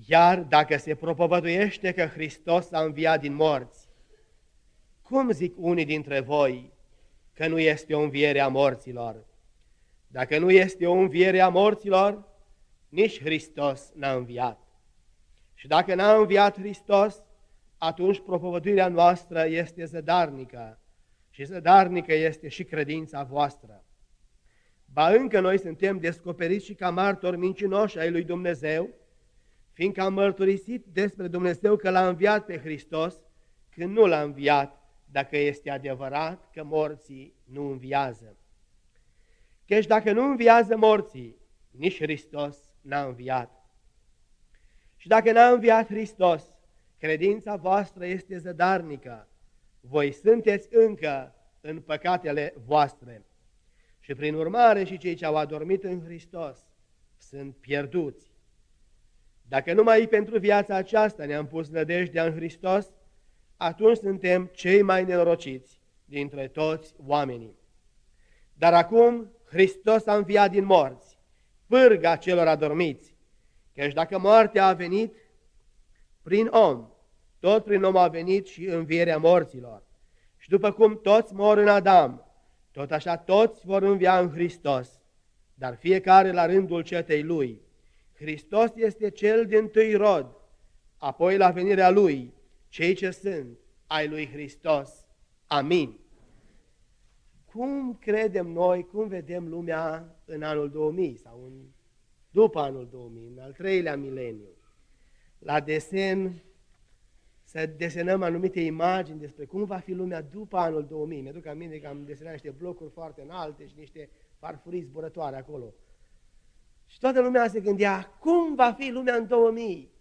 Iar dacă se propovăduiește că Hristos a înviat din morți, cum zic unii dintre voi că nu este o înviere a morților? Dacă nu este o înviere a morților, nici Hristos n-a înviat. Și dacă n-a înviat Hristos, atunci propovăduirea noastră este zădarnică și zădarnică este și credința voastră. Ba încă noi suntem descoperiți și ca martori mincinoși ai lui Dumnezeu, fiindcă am mărturisit despre Dumnezeu că l-a înviat pe Hristos, când nu l-a înviat, dacă este adevărat că morții nu înviază. Căci dacă nu înviază morții, nici Hristos n-a înviat. Și dacă n-a înviat Hristos, credința voastră este zădarnică, voi sunteți încă în păcatele voastre. Și prin urmare și cei ce au adormit în Hristos sunt pierduți. Dacă numai pentru viața aceasta ne-am pus nădejdea în Hristos, atunci suntem cei mai nenorociți dintre toți oamenii. Dar acum Hristos a înviat din morți, pârga celor adormiți, căci dacă moartea a venit prin om, tot prin om a venit și învierea morților. Și după cum toți mor în Adam, tot așa toți vor învia în Hristos, dar fiecare la rândul cetei lui. Hristos este cel dintâi rod, apoi la venirea lui, cei ce sunt ai lui Hristos. Amin. Cum credem noi, cum vedem lumea în anul 2000 sau după anul 2000, în al treilea mileniu? La desen, să desenăm anumite imagini despre cum va fi lumea după anul 2000. Mi-aduc aminte că am desenat niște blocuri foarte înalte și niște farfurii zburătoare acolo. Și toată lumea se gândea, cum va fi lumea în 2000?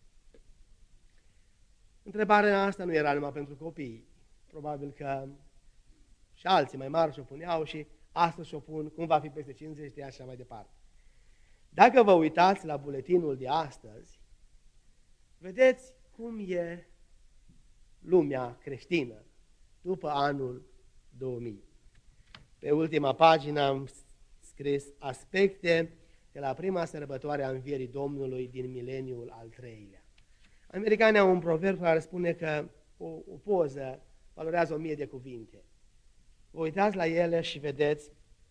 Întrebarea asta nu era numai pentru copii. Probabil că și alții mai mari și-o puneau și astăzi și-o pun, cum va fi peste 50 de ani și așa mai departe. Dacă vă uitați la buletinul de astăzi, vedeți cum e lumea creștină după anul 2000. Pe ultima pagină am scris aspecte de la prima sărbătoare a învierii Domnului din mileniul al treilea. Americanii au un proverb care spune că o poză valorează 1000 de cuvinte. Vă uitați la ele și vedeți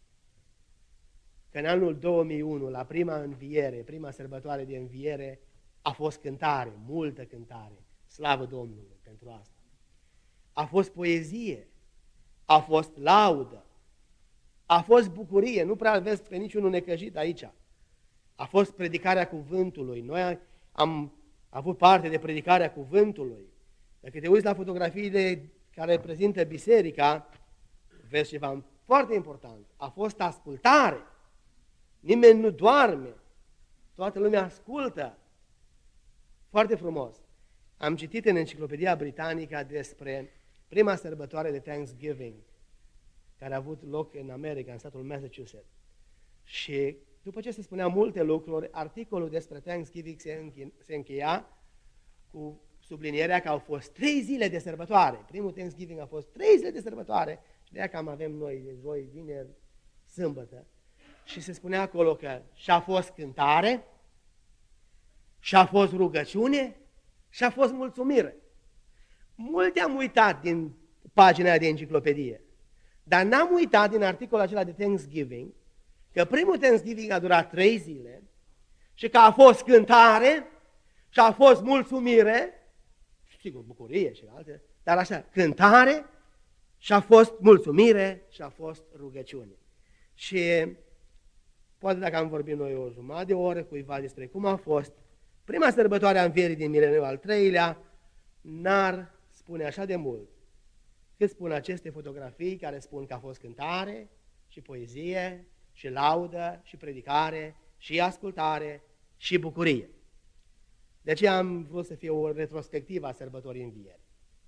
că în anul 2001, la prima înviere, prima sărbătoare de înviere, a fost cântare, multă cântare. Slavă Domnului pentru asta. A fost poezie, a fost laudă, a fost bucurie, nu prea vezi pe niciunul necăjit aici. A fost predicarea cuvântului. Noi am avut parte de predicarea cuvântului. Dacă te uiți la fotografiile care prezintă biserica, vezi ceva foarte important. A fost ascultare. Nimeni nu doarme. Toată lumea ascultă. Foarte frumos. Am citit în Enciclopedia Britanică despre prima sărbătoare de Thanksgiving, care a avut loc în America, în statul Massachusetts. Și după ce se spuneau multe lucruri, articolul despre Thanksgiving se încheia cu sublinierea că au fost 3 zile de sărbătoare. Primul Thanksgiving a fost 3 zile de sărbătoare și de-aia cam avem noi de joi, vineri, sâmbătă. Și se spunea acolo că și-a fost cântare, și-a fost rugăciune, și-a fost mulțumire. Multe am uitat din pagina de enciclopedie, dar n-am uitat din articolul acela de Thanksgiving că primul Thanksgiving a durat 3 zile și că a fost cântare și a fost mulțumire, sigur, bucurie și alte, dar așa, cântare și a fost mulțumire și a fost rugăciune. Și poate dacă am vorbit noi o jumătate de oră cuiva despre cum a fost prima sărbătoare a învierii din mileniul al treilea, n-ar spune așa de mult cât spun aceste fotografii care spun că a fost cântare și poezie și laudă și predicare și ascultare și bucurie. De aceea am vrut să fie o retrospectivă a sărbătorii învierii.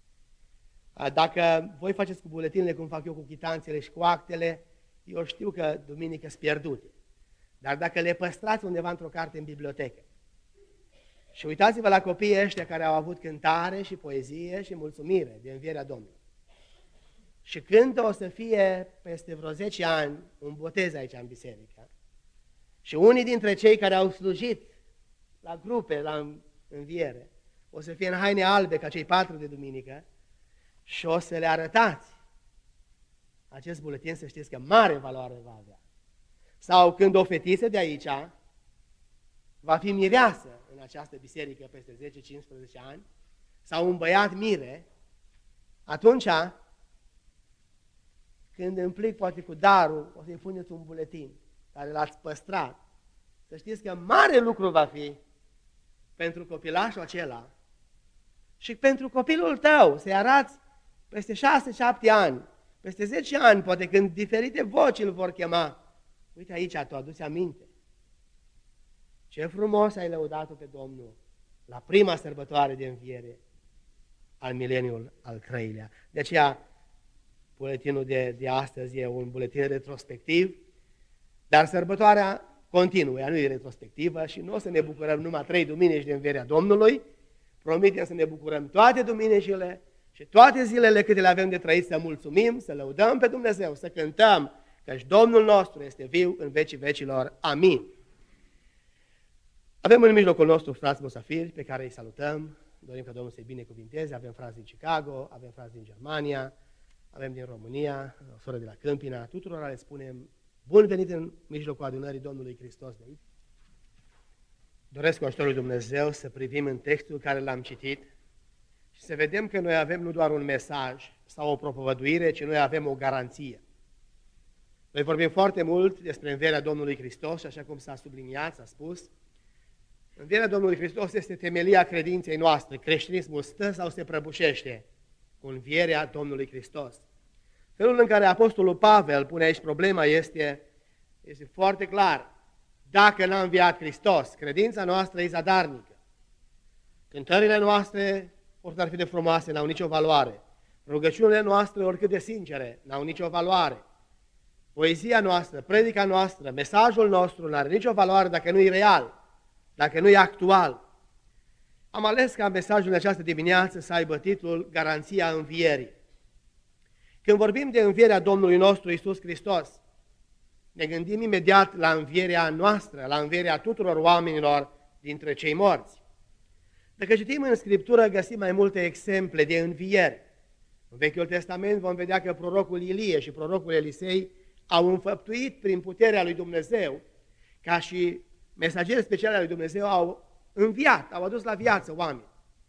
Dacă voi faceți cu buletinele cum fac eu cu chitanțele și cu actele, eu știu că duminică sunt pierdute. Dar dacă le păstrați undeva într-o carte în bibliotecă și uitați-vă la copiii ăștia care au avut cântare și poezie și mulțumire de învierea Domnului. Și când o să fie peste vreo 10 ani un botez aici în biserică și unii dintre cei care au slujit la grupe, înviere. O să fie în haine albe ca cei 4 de duminică și o să le arătați. Acest buletin, să știți că mare valoare va avea. Sau când o fetiță de aici va fi mireasă în această biserică peste 10-15 ani, sau un băiat mire, atunci, când împlic poate cu darul, o să-i puneți un buletin care l-ați păstrat. Să știți că mare lucru va fi pentru copilașul acela și pentru copilul tău, să-i arăți peste 6-7 ani, peste 10 ani, poate când diferite voci îl vor chema. Uite aici, tu aduci aminte. Ce frumos ai lăudat-o pe Domnul la prima sărbătoare de înviere al mileniul al 3-lea. De aceea, buletinul de astăzi e un buletin retrospectiv, dar sărbătoarea continuă, ea nu e retrospectivă și nu o să ne bucurăm numai 3 duminici de învierea Domnului, promitem să ne bucurăm toate duminicile și toate zilele câte le avem de trăit, să mulțumim, să lăudăm pe Dumnezeu, să cântăm, căci Domnul nostru este viu în vecii vecilor. Amin. Avem în mijlocul nostru frați musafiri pe care îi salutăm, dorim ca Domnul să-i binecuvinteze, avem frați din Chicago, avem frați din Germania, avem din România, o soră de la Câmpina, tuturor le spunem bun venit în mijlocul adunării Domnului Hristos de aici. Doresc cu ajutorul lui Dumnezeu să privim în textul care l-am citit și să vedem că noi avem nu doar un mesaj sau o propovăduire, ci noi avem o garanție. Noi vorbim foarte mult despre învierea Domnului Hristos și așa cum s-a subliniat, s-a spus, învierea Domnului Hristos este temelia credinței noastre. Creștinismul stă sau se prăbușește cu învierea Domnului Hristos. Felul în care Apostolul Pavel pune aici problema este foarte clar. Dacă n-a înviat Hristos, credința noastră e zadarnică. Cântările noastre, oricât ar fi de frumoase, n-au nicio valoare. Rugăciunile noastre, oricât de sincere, n-au nicio valoare. Poezia noastră, predica noastră, mesajul nostru n-are nicio valoare dacă nu e real, dacă nu e actual. Am ales ca mesajul în această dimineață să aibă titlul Garanția învierii. Când vorbim de învierea Domnului nostru Iisus Hristos, ne gândim imediat la învierea noastră, la învierea tuturor oamenilor dintre cei morți. Dacă citim în Scriptură, găsim mai multe exemple de învieri. În Vechiul Testament vom vedea că prorocul Ilie și prorocul Elisei au înfăptuit prin puterea lui Dumnezeu, ca și mesageri speciali al lui Dumnezeu au înviat, au adus la viață oameni.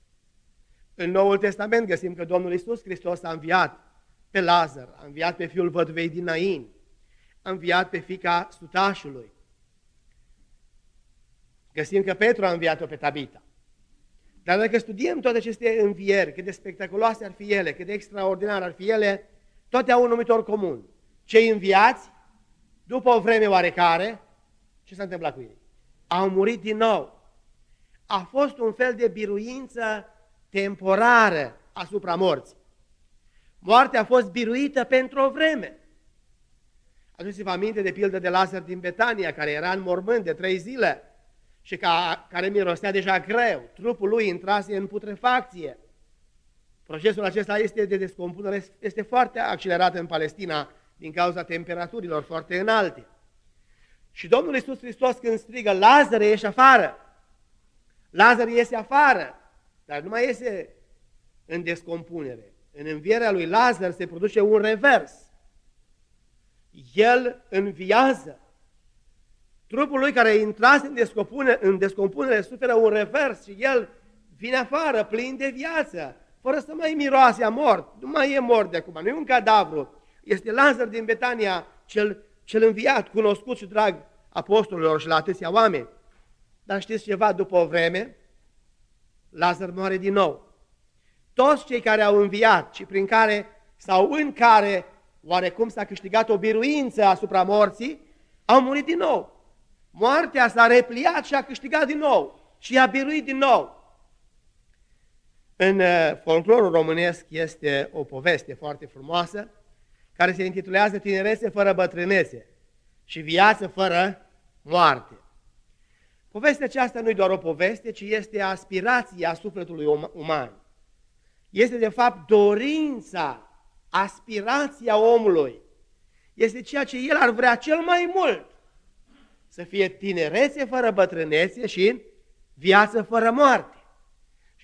În Noul Testament găsim că Domnul Iisus Hristos a înviat pe Lazar, a înviat pe fiul văduvei din Nain, a înviat pe fiica sutașului. Găsim că Petru a înviat-o pe Tabita. Dar dacă studiem toate aceste învieri, cât de spectaculoase ar fi ele, cât de extraordinar ar fi ele, toate au un numitor comun. Cei înviați, după o vreme oarecare, ce s-a întâmplat cu ei? Au murit din nou. A fost un fel de biruință temporară asupra morții. Moartea a fost biruită pentru o vreme. Aduceți-vă aminte de pildă de Lazar din Betania, care era în mormânt de 3 zile și care mirosea deja greu. Trupul lui intrase în putrefacție. Procesul acesta de descompunere este foarte accelerat în Palestina din cauza temperaturilor foarte înalte. Și Domnul Iisus Hristos când strigă, Lazar, ieși afară! Lazar iese afară, dar nu mai iese în descompunere. În învierea lui Lazar se produce un revers. El înviază. Trupul lui care intrase în descompunere suferă un revers și el vine afară plin de viață, fără să mai miroase a mort. Nu mai e mort de acum, nu e un cadavru. Este Lazar din Betania, cel înviat, cunoscut și drag apostolilor și la atâția oameni. Dar știți ceva, după o vreme, Lazar moare din nou. Toți cei care au înviat și prin care sau în care oarecum s-a câștigat o biruință asupra morții, au murit din nou. Moartea s-a repliat și a câștigat din nou și a biruit din nou. În folclorul românesc este o poveste foarte frumoasă care se intitulează Tinerețe fără bătrânețe și viață fără moarte. Povestea aceasta nu e doar o poveste, ci este aspirația sufletului uman. Este de fapt dorința, aspirația omului. Este ceea ce el ar vrea cel mai mult. Să fie tinerețe fără bătrânețe și viață fără moarte.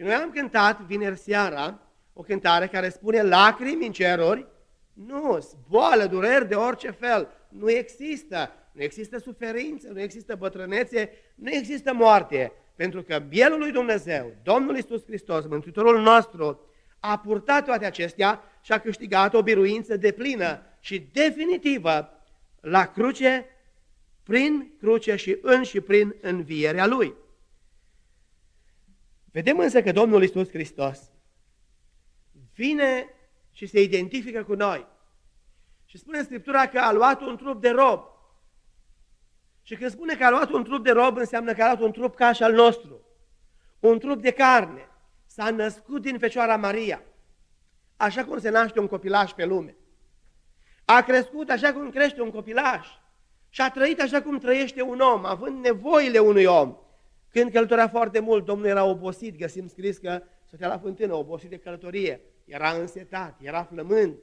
Și noi am cântat vineri seara o cântare care spune lacrimi în ceruri, nu, boală, dureri de orice fel, nu există. Nu există suferință, nu există bătrânețe, nu există moarte. Pentru că mielul lui Dumnezeu, Domnul Iisus Hristos, Mântuitorul nostru, a purtat toate acestea și a câștigat o biruință deplină și definitivă la cruce, prin cruce și prin învierea Lui. Vedem însă că Domnul Iisus Hristos vine și se identifică cu noi. Și spune în Scriptura că a luat un trup de rob. Și când spune că a luat un trup de rob, înseamnă că a luat un trup ca și al nostru. Un trup de carne. S-a născut din Fecioara Maria, așa cum se naște un copilaș pe lume. A crescut așa cum crește un copilaș și a trăit așa cum trăiește un om, având nevoile unui om. Când călătorea foarte mult, Domnul era obosit, găsim scris că stătea la fântână, obosit de călătorie, era însetat, era flămând.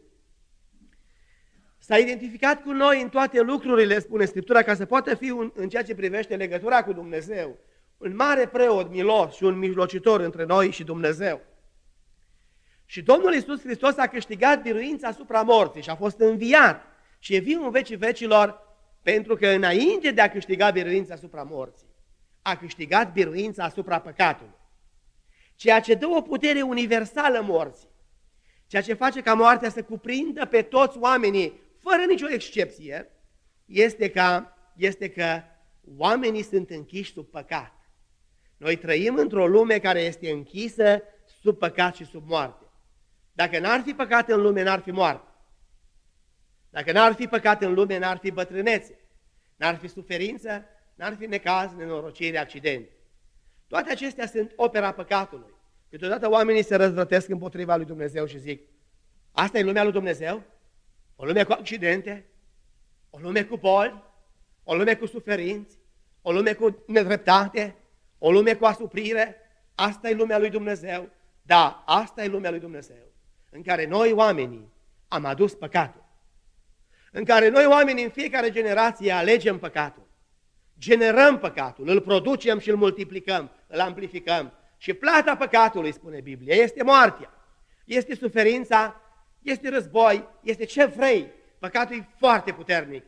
S-a identificat cu noi în toate lucrurile, spune Scriptura, ca să poată fi în ceea ce privește legătura cu Dumnezeu, un mare preot milos și un mijlocitor între noi și Dumnezeu. Și Domnul Iisus Hristos a câștigat biruința asupra morții și a fost înviat și e viu în vecii vecilor, pentru că înainte de a câștiga biruința asupra morții, a câștigat biruința asupra păcatului. Ceea ce dă o putere universală morții, ceea ce face ca moartea să cuprindă pe toți oamenii, fără nicio excepție, este că oamenii sunt închiși sub păcat. Noi trăim într-o lume care este închisă sub păcat și sub moarte. Dacă n-ar fi păcat în lume, n-ar fi moarte. Dacă n-ar fi păcat în lume, n-ar fi bătrânețe, n-ar fi suferință, n-ar fi necaz, nenorocire, accidente. Toate acestea sunt opera păcatului. Câteodată oamenii se răzvrătesc împotriva lui Dumnezeu și zic, asta e lumea lui Dumnezeu? O lume cu accidente, o lume cu boli, o lume cu suferinți, o lume cu nedreptate, o lume cu asuprire. Asta e lumea lui Dumnezeu. Da, asta e lumea lui Dumnezeu, în care noi oamenii am adus păcatul. În care noi oamenii în fiecare generație alegem păcatul. Generăm păcatul, îl producem și îl multiplicăm, îl amplificăm. Și plata păcatului, spune Biblia, este moartea, este suferința, este război, este ce vrei. Păcatul e foarte puternic.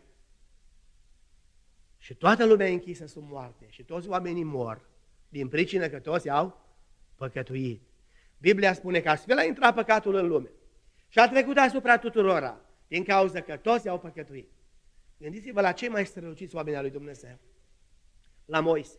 Și toată lumea e închisă sub moarte și toți oamenii mor din pricină că toți au păcătuit. Biblia spune că astfel a intrat păcatul în lume și a trecut asupra tuturora din cauza că toți au păcătuit. Gândiți-vă la cei mai străluciți oameni al lui Dumnezeu. La Moise.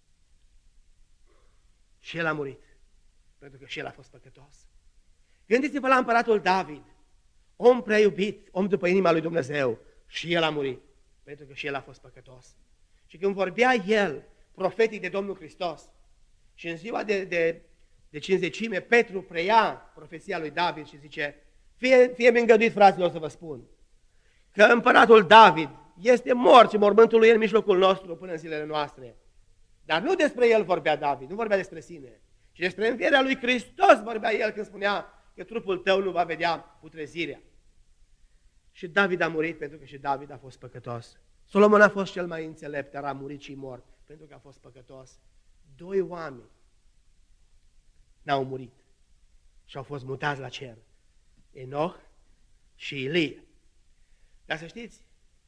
Și el a murit, pentru că și el a fost păcătos. Gândiți-vă la împăratul David, om prea iubit, om după inima lui Dumnezeu, și el a murit, pentru că și el a fost păcătos. Și când vorbea el, profetic de Domnul Hristos, și în ziua de cinzecime, Petru preia profeția lui David și zice, fie-mi îngăduit, fraților, să vă spun, că împăratul David este mort și mormântul lui în mijlocul nostru până în zilele noastre. Dar nu despre el vorbea David, nu vorbea despre sine, ci despre învierea lui Hristos vorbea el când spunea că trupul tău nu va vedea putrezirea. Și David a murit pentru că și David a fost păcătos. Solomon a fost cel mai înțelept, dar a murit și mort pentru că a fost păcătos. Doi oameni n-au murit și au fost mutați la cer. Enoch și Ilie. Dar să știți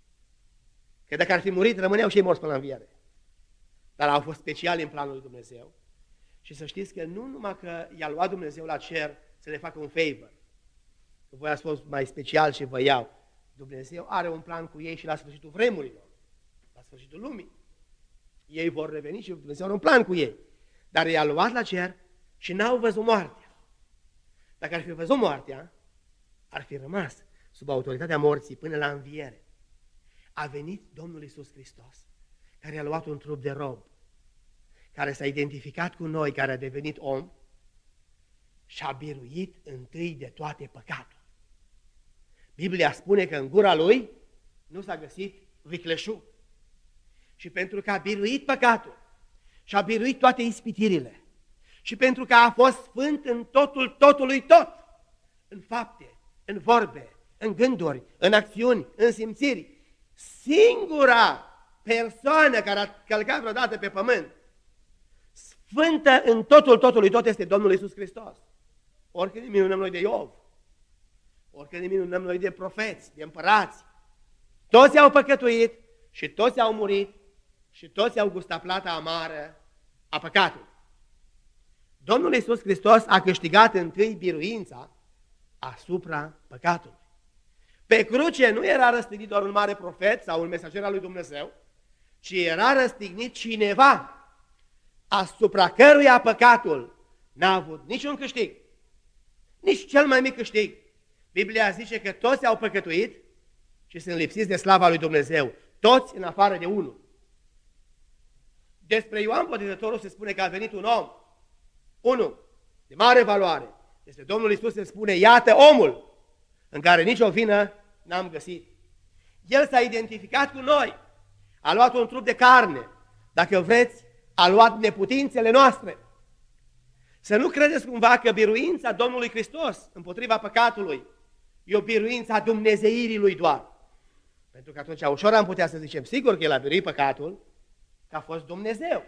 că dacă ar fi murit, rămâneau și ei morți până la înviere. Dar au fost speciali în planul lui Dumnezeu. Și să știți că nu numai că i-a luat Dumnezeu la cer să le facă un favor, că voi ați fost mai special și vă iau. Dumnezeu are un plan cu ei și la sfârșitul vremurilor, la sfârșitul lumii. Ei vor reveni și Dumnezeu are un plan cu ei. Dar i-a luat la cer și n-au văzut moartea. Dacă ar fi văzut moartea, ar fi rămas sub autoritatea morții până la înviere. A venit Domnul Iisus Hristos, care a luat un trup de rob, care s-a identificat cu noi, care a devenit om și a biruit întâi de toate păcatul. Biblia spune că în gura lui nu s-a găsit vicleșug. Și pentru că a biruit păcatul și a biruit toate ispitirile și pentru că a fost sfânt în totul totului tot, în fapte, în vorbe, în gânduri, în acțiuni, în simțiri, singura persoană care a călcat vreodată pe pământ, Sfântă în totul totului tot este Domnul Iisus Hristos. Oricât ne minunăm noi de Iov, oricât ne minunăm noi de profeți, de împărați, toți au păcătuit și toți au murit și toți au gustat plata amară a păcatului. Domnul Iisus Hristos a câștigat întâi biruința asupra păcatului. Pe cruce nu era răstignit doar un mare profet sau un mesager al lui Dumnezeu, ci era răstignit cineva asupra căruia păcatul n-a avut niciun câștig, nici cel mai mic câștig. Biblia zice că toți au păcătuit și sunt lipsiți de slava lui Dumnezeu, toți în afară de unul. Despre Ioan Botezătorul se spune că a venit un om, unul de mare valoare. Despre Domnul Iisus se spune, iată omul în care nicio vină n-am găsit. El s-a identificat cu noi, a luat un trup de carne, dacă vreți, a luat neputințele noastre. Să nu credeți cumva că biruința Domnului Hristos împotriva păcatului e o biruință a dumnezeirii lui doar. Pentru că atunci ușor am putea să zicem, sigur că el a biruit păcatul, că a fost Dumnezeu.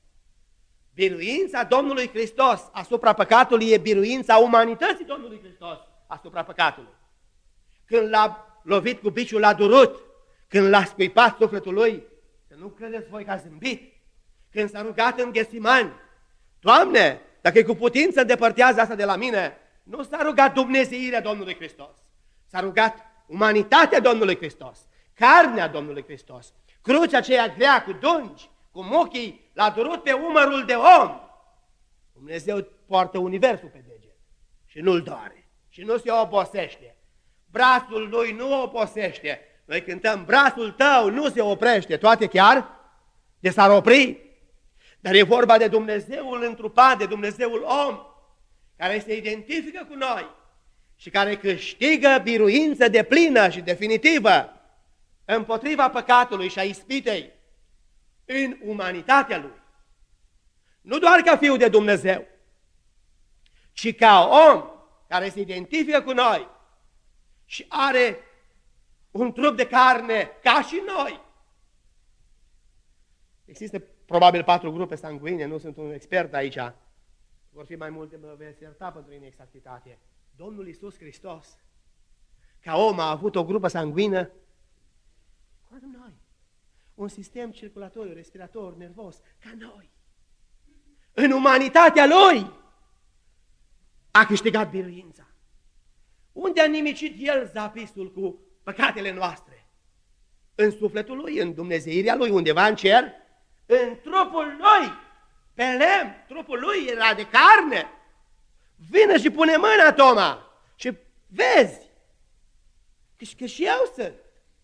Biruința Domnului Hristos asupra păcatului e biruința umanității Domnului Hristos asupra păcatului. Când l-a lovit cu biciul, l-a durut, când l-a scuipat sufletul lui, să nu credeți voi că a zâmbit. Când s-a rugat în Ghesimani, Doamne, dacă e cu putință îndepărtează asta de la mine, nu s-a rugat dumnezeirea Domnului Hristos. S-a rugat umanitatea Domnului Hristos, carnea Domnului Hristos, crucea aceea grea cu dungi, cu muchii, l-a durut pe umărul de om. Dumnezeu poartă universul pe deget și nu-l doare și nu se obosește. Brațul lui nu obosește. Noi cântăm, brațul tău nu se oprește, toate chiar de s-ar opri. Dar e vorba de Dumnezeul întrupat, de Dumnezeul om, care se identifică cu noi și care câștigă biruință deplină și definitivă împotriva păcatului și a ispitei în umanitatea lui. Nu doar ca fiul de Dumnezeu, ci ca om care se identifică cu noi și are un trup de carne ca și noi. Există probabil 4 grupe sanguine, nu sunt un expert aici. Vor fi mai multe, mă veți ierta pentru inexactitate. Domnul Iisus Hristos, ca om, a avut o grupă sanguină ca noi. Un sistem circulatoriu, respirator, nervos, ca noi. În umanitatea Lui a câștigat biruința. Unde a nimicit El zapisul cu păcatele noastre? În sufletul Lui, în dumnezeirea Lui, undeva în cer, în trupul Lui, pe lemn, trupul Lui era de carne. Vină și pune mâna, Toma, și vezi că și eu sunt.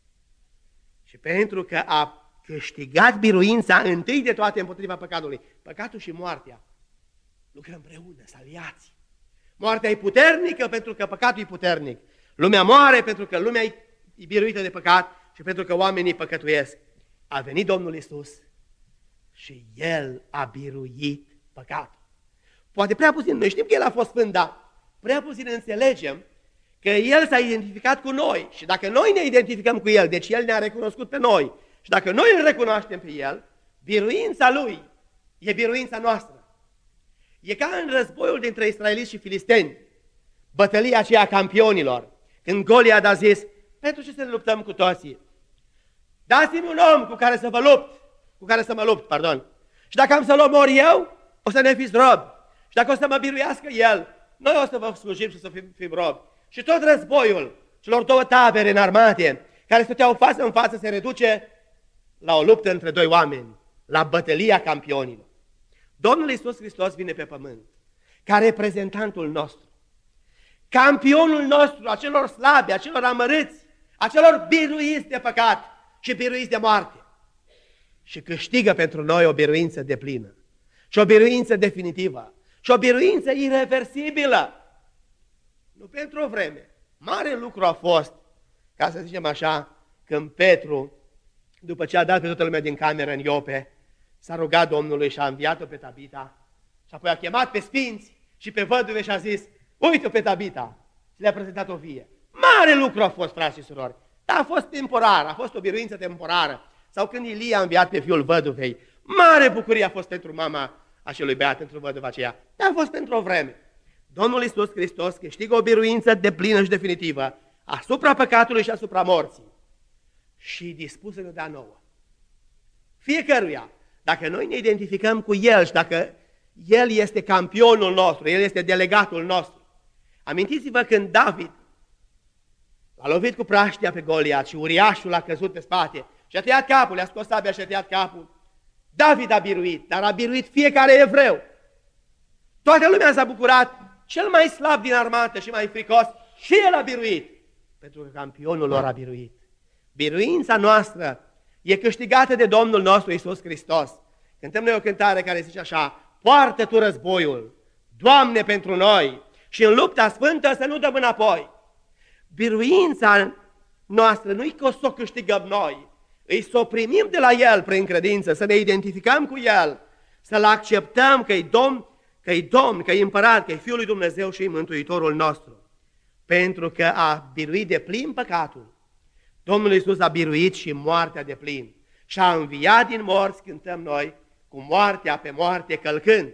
Și pentru că a câștigat biruința întâi de toate împotriva păcatului, păcatul și moartea lucră împreună, sunt aliați. Moartea e puternică pentru că păcatul e puternic. Lumea moare pentru că lumea e biruită de păcat și pentru că oamenii păcătuiesc. A venit Domnul Iisus și El a biruit păcatul. Poate prea puțin, noi știm că El a fost sfânt, dar prea puțin înțelegem că El s-a identificat cu noi și dacă noi ne identificăm cu El, deci El ne-a recunoscut pe noi și dacă noi îl recunoaștem pe El, biruința Lui e biruința noastră. E ca în războiul dintre israeliți și filisteni, bătălia aceea a campionilor, când Goliat a zis, pentru ce să ne luptăm cu toții? Dați-mi un om cu care să vă lupt, cu care să mă lupt, pardon. Și dacă am să-l omor eu, o să ne fiți robi. Și dacă o să mă biruiască el, noi o să vă slujim și să fim robi. Și tot războiul celor două tabere înarmate, care stăteau față în față, se reduce la o luptă între doi oameni, la bătălia campionilor. Domnul Iisus Hristos vine pe pământ, ca reprezentantul nostru, campionul nostru, a celor slabi, a celor amărâți, a celor biruiți de păcat și biruiți de moarte. Și câștigă pentru noi o biruință deplină și o biruință definitivă și o biruință irreversibilă. Nu pentru o vreme. Mare lucru a fost, ca să zicem așa, când Petru, după ce a dat pe toată lumea din cameră în Iope, s-a rugat Domnului și a înviat-o pe Tabita și apoi a chemat pe sfinți și pe văduve și a zis, uite-o pe Tabita, și le-a prezentat o vie. Mare lucru a fost, frați și surori, dar a fost temporar, a fost o biruință temporară. Sau când Ilie a înviat pe fiul văduvei, mare bucurie a fost pentru mama acelui băiat într-o văduvă aceea. Dar a fost pentru o vreme. Domnul Iisus Hristos câștigă o biruință deplină și definitivă asupra păcatului și asupra morții. Și dispus să ne dea nouă. Fiecăruia, dacă noi ne identificăm cu El și dacă El este campionul nostru, El este delegatul nostru. Amintiți-vă când David l-a lovit cu praștia pe Goliat și uriașul a căzut pe spate și a tăiat capul, le-a scos sabia și a tăiat capul. David a biruit, dar a biruit fiecare evreu. Toată lumea s-a bucurat, cel mai slab din armată și mai fricos, și el a biruit, pentru că campionul lor a biruit. Biruința noastră e câștigată de Domnul nostru Iisus Hristos. Cântăm noi o cântare care zice așa: poartă tu războiul, Doamne, pentru noi, și în lupta sfântă să nu dăm înapoi. Biruința noastră nu-i că o să o câștigăm noi, îi să o primim de la El prin credință, să ne identificăm cu El, să-L acceptăm că-i Domn, că-i Împărat, că-i Fiul lui Dumnezeu și Mântuitorul nostru. Pentru că a biruit de plin păcatul, Domnul Iisus a biruit și moartea de plin și a înviat din morți, cântăm noi, cu moartea pe moarte călcând.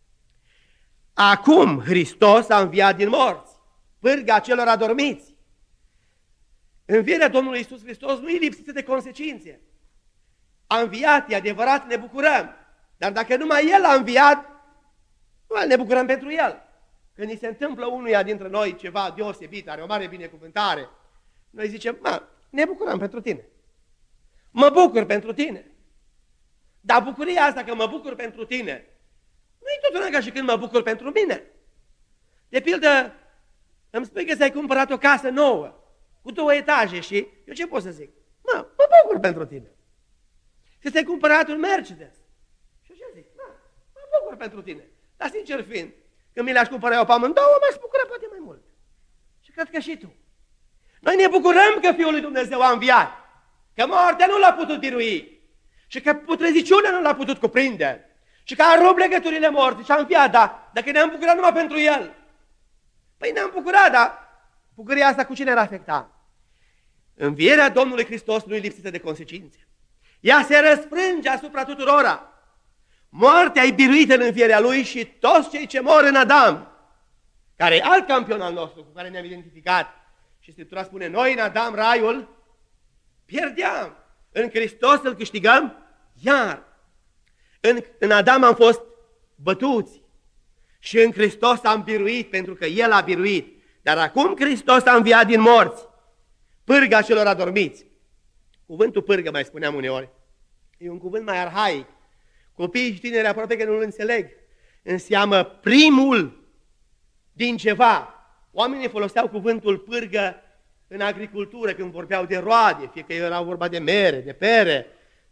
Acum Hristos a înviat din morți, pârga celor adormiți. Învierea Domnului Iisus Hristos nu e lipsită de consecințe. A înviat, e adevărat, ne bucurăm, dar dacă numai El a înviat, nu ne bucurăm pentru El. Când ni se întâmplă unuia dintre noi ceva deosebit, are o mare binecuvântare, noi zicem: ne bucurăm pentru tine. Mă bucur pentru tine. Dar bucuria asta că mă bucur pentru tine, nu-i tot una ca și când mă bucur pentru mine. De pildă, îmi spui că ți-ai cumpărat o casă nouă, cu 2 etaje și eu ce pot să zic? Mă bucur pentru tine. Că ți-ai cumpărat un Mercedes. Și eu ce zic? Mă bucur pentru tine. Dar sincer fiind, când mi le-aș cumpăra eu pe amândouă, m-aș bucura poate mai mult. Și cred că și tu. Noi ne bucurăm că Fiul lui Dumnezeu a înviat, că moartea nu l-a putut birui și că putreziciunea nu l-a putut cuprinde și că a rupt legăturile morții și a înviat, dar dacă ne-am bucurat numai pentru El, păi ne-am bucurat, dar bucuria asta cu cine era afecta? Învierea Domnului Hristos nu e lipsită de consecințe. Ea se răsfrânge asupra tuturora. Moartea e biruită în învierea Lui și toți cei ce mor în Adam, care e alt campion al nostru cu care ne-am identificat. Și Scriptura spune: noi în Adam raiul pierdeam, în Hristos îl câștigăm iar. În Adam am fost bătuți și în Hristos am biruit pentru că El a biruit. Dar acum Hristos a înviat din morți, pârga celor adormiți. Cuvântul pârgă, mai spuneam uneori, e un cuvânt mai arhaic. Copiii și tineri aproape că nu-l înțeleg. Înseamnă primul din ceva. Oamenii foloseau cuvântul pârgă în agricultură când vorbeau de roade, fie că era vorba de mere, de pere,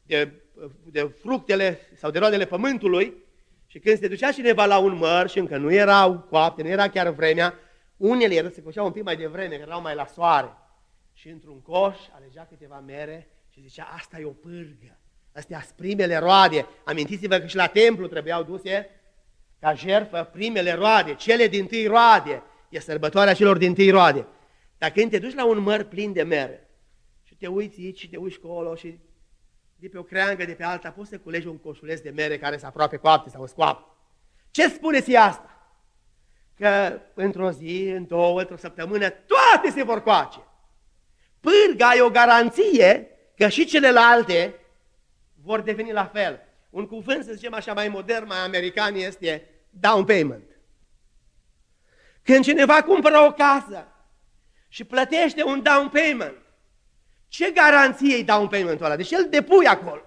de fructele sau de roadele pământului. Și când se ducea cineva la un măr și încă nu erau coapte, nu era chiar vremea, unele se coșeau un pic mai devreme, că erau mai la soare. Și într-un coș alegea câteva mere și zicea: asta e o pârgă, astea sunt primele roade. Amintiți-vă că și la templu trebuiau duse ca jertfă primele roade, cele dintâi roade. E sărbătoarea celor dintâi roade. Dar când te duci la un măr plin de mere și te uiți aici și te uiți acolo și de pe o creangă, de pe alta, poți să culegi un coșuleț de mere care sunt aproape coapte sau scoapte. Ce spune ție asta? Că într-o zi, în 2, într-o săptămână, toate se vor coace. Pârga e o garanție că și celelalte vor deveni la fel. Un cuvânt, să zicem așa, mai modern, mai american, este down payment. Când cineva cumpără o casă și plătește un down payment, ce garanție îi down payment-ul ăla? Deci el depui acolo.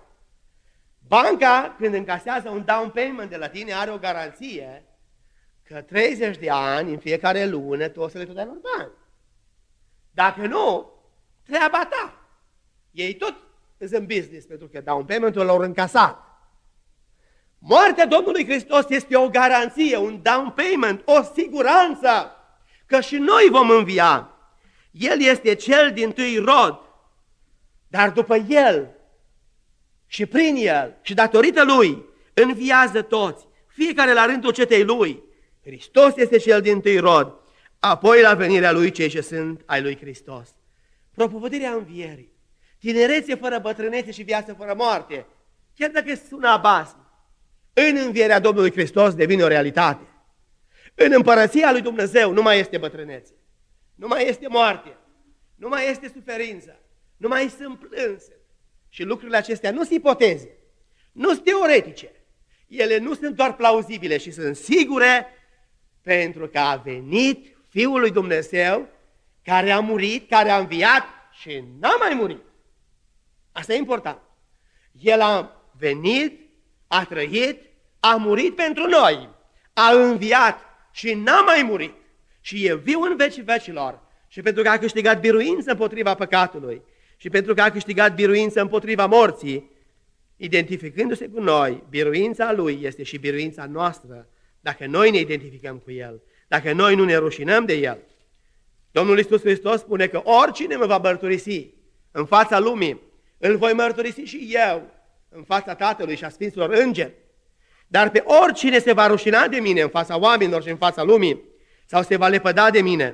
Banca, când încasează un down payment de la tine, are o garanție că 30 de ani, în fiecare lună, tu o să le tot dai lor bani. Dacă nu, treaba ta. Ei tot sunt în business, pentru că down payment-ul l-au încasat. Moartea Domnului Hristos este o garanție, un down payment, o siguranță că și noi vom învia. El este cel dintâi rod, dar după El și prin El și datorită Lui înviază toți, fiecare la rândul cetei Lui. Hristos este cel dintâi rod, apoi la venirea Lui cei ce sunt ai Lui Hristos. Propovădirea învierii, tinerețe fără bătrânețe și viață fără moarte, chiar dacă sună abasm, în învierea Domnului Hristos devine o realitate. În împărăția lui Dumnezeu nu mai este bătrânețe, nu mai este moarte, nu mai este suferință, nu mai sunt plânse. Și lucrurile acestea nu sunt ipoteze, nu sunt teoretice. Ele nu sunt doar plauzibile și sunt sigure, pentru că a venit Fiul lui Dumnezeu care a murit, care a înviat și n-a mai murit. Asta e important. El a venit, a trăit, a murit pentru noi, a înviat și n-a mai murit. Și e viu în vecii vecilor. Și pentru că a câștigat biruință împotriva păcatului și pentru că a câștigat biruință împotriva morții, identificându-se cu noi, biruința Lui este și biruința noastră, dacă noi ne identificăm cu El, dacă noi nu ne rușinăm de El. Domnul Iisus Hristos spune că oricine mă va mărturisi în fața lumii, îl voi mărturisi și eu în fața Tatălui și a Sfinților Îngeri. Dar pe oricine se va rușina de mine în fața oamenilor și în fața lumii, sau se va lepăda de mine,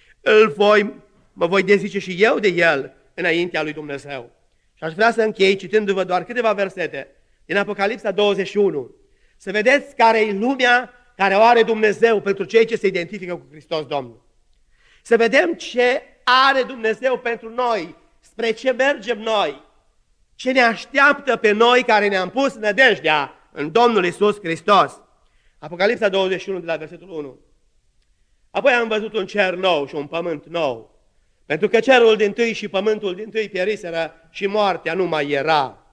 mă voi dezice și eu de el înaintea lui Dumnezeu. Și aș vrea să închei citându-vă doar câteva versete din Apocalipsa 21, să vedeți care e lumea care o are Dumnezeu pentru cei ce se identifică cu Hristos Domnul. Să vedem ce are Dumnezeu pentru noi, spre ce mergem noi, ce ne așteaptă pe noi care ne-am pus nădejdea în Domnul Iisus Hristos. Apocalipsa 21 de la versetul 1. Apoi am văzut un cer nou și un pământ nou, pentru că cerul dintâi și pământul dintâi pieriseră și moartea nu mai era.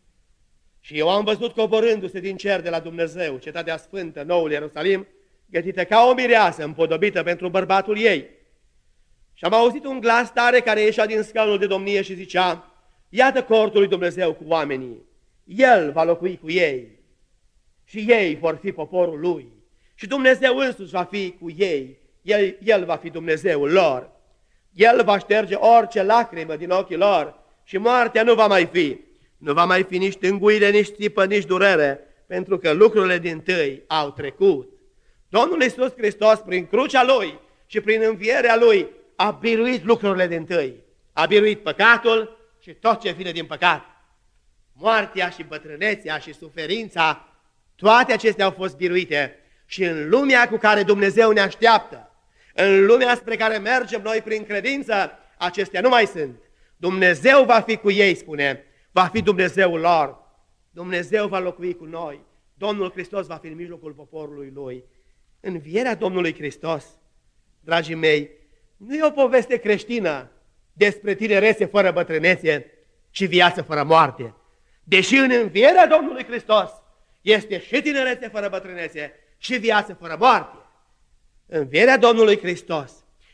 Și eu am văzut coborându-se din cer de la Dumnezeu, cetatea sfântă, noul Ierusalim, gătită ca o mireasă împodobită pentru bărbatul ei. Și am auzit un glas tare care ieșea din scaunul de domnie și zicea: iată cortul lui Dumnezeu cu oamenii, El va locui cu ei și ei vor fi poporul Lui și Dumnezeu însuși va fi cu ei, El va fi Dumnezeul lor. El va șterge orice lacrimă din ochii lor și moartea nu va mai fi. Nu va mai fi nici tânguire, nici țipă, nici durere, pentru că lucrurile dintâi au trecut. Domnul Iisus Hristos, prin crucea Lui și prin învierea Lui, a biruit lucrurile dintâi. A biruit păcatul și tot ce vine din păcat. Moartea și bătrânețea și suferința, toate acestea au fost biruite. Și în lumea cu care Dumnezeu ne așteaptă, în lumea spre care mergem noi prin credință, acestea nu mai sunt. Dumnezeu va fi cu ei, spune, va fi Dumnezeul lor. Dumnezeu va locui cu noi. Domnul Hristos va fi în mijlocul poporului Lui. Învierea Domnului Hristos, dragii mei, nu e o poveste creștină despre tinerețe fără bătrânețe, ci viață fără moarte. Deși în învierea Domnului Hristos este și tinerețe fără bătrânețe și viață fără moarte. Învierea Domnului Hristos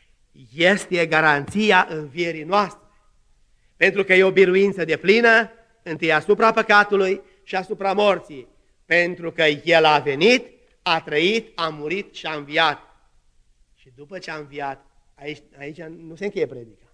este garanția învierii noastre, pentru că e o biruință deplină, întâi asupra păcatului și asupra morții, pentru că El a venit, a trăit, a murit și a înviat. Și după ce a înviat, aici nu se încheie predica.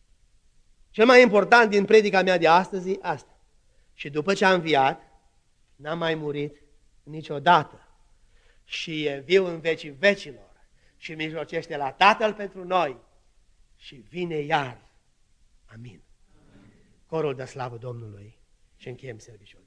Cel mai important din predica mea de astăzi e asta. Și după ce a înviat, n-a mai murit niciodată și e viu în vecii vecilor și mijlocește la Tatăl pentru noi și vine iar. Amin. Corul dă slavă Domnului și încheiem serviciul.